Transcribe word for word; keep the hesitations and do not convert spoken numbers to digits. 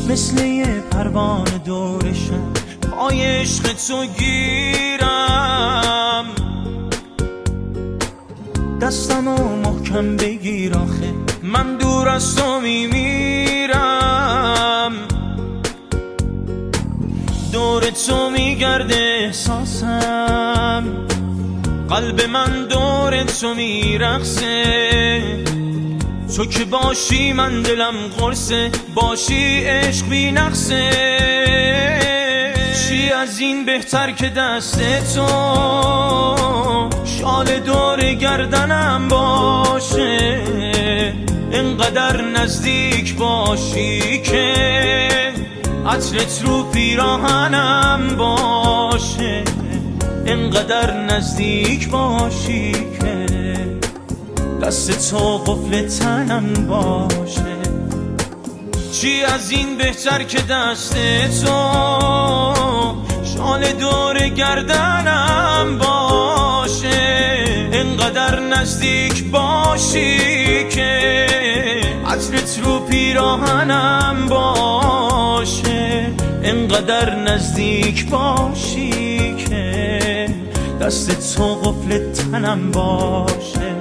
مثل یه پروانه دورشم پای عشق تو گیرم، دستمو محکم بگیر آخه من دور از تو میمیرم. دور تو میگرده احساسم، قلب من دور تو میرقصه. تو که باشی من دلم قرصه، باشی عشق بی نقصه. چی از این بهتر که دست تو شال دور گردنم باشه، اینقدر نزدیک باشی که عطرت رو پیراهنم باشه، اینقدر نزدیک باشی که دست تو قفل تنم باشه. چی از این بهتر که دست تو شال دور گردنم باشه، اینقدر نزدیک باشی که عطرت رو پیراهنم باشه، اینقدر نزدیک باشی که دست تو قفل تنم باشه.